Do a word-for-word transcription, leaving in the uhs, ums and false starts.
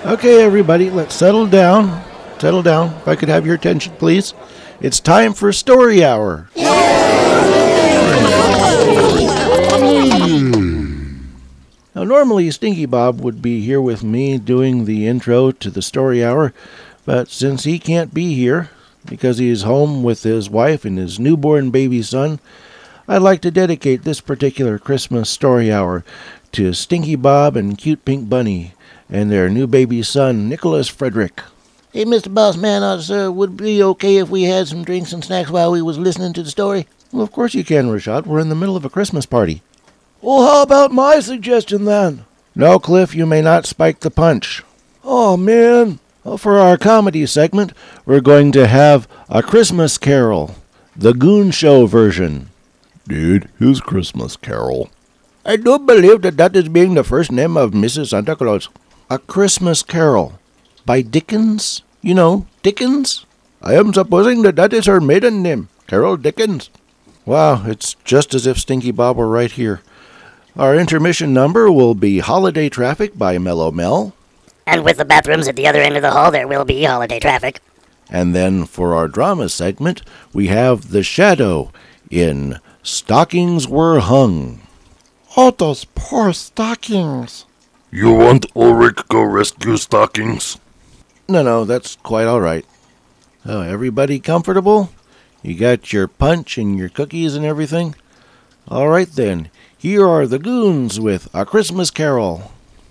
Okay, everybody, let's settle down. Settle down. If I could have your attention, please. It's time for Story Hour. Now, normally Stinky Bob would be here with me doing the intro to the Story Hour, but since he can't be here, because he's home with his wife and his newborn baby son, I'd like to dedicate this particular Christmas Story Hour to Stinky Bob and Cute Pink Bunny and their new baby son, Nicholas Frederick. Hey, Mister Boss Man, uh, sir, would it be okay if we had some drinks and snacks while we was listening to the story? Well, of course you can, Rashad. We're in the middle of a Christmas party. Well, how about my suggestion, then? No, Cliff, you may not spike the punch. Oh, man. Well, for our comedy segment, we're going to have A Christmas Carol, the Goon Show version. Dude, who's Christmas Carol? I do believe that that is being the first name of Missus Santa Claus. A Christmas Carol. By Dickens? You know, Dickens? I am supposing that that is her maiden name, Carol Dickens. Wow, it's just as if Stinky Bob were right here. Our intermission number will be Holiday Traffic by Mellow Mel. And with the bathrooms at the other end of the hall, there will be holiday traffic. And then for our drama segment, we have The Shadow in Stockings Were Hung. Oh, those poor stockings. You want Ulrich go rescue stockings? No, no, that's quite all right. Oh, everybody comfortable? You got your punch and your cookies and everything? All right then, here are the Goons with A Christmas Carol.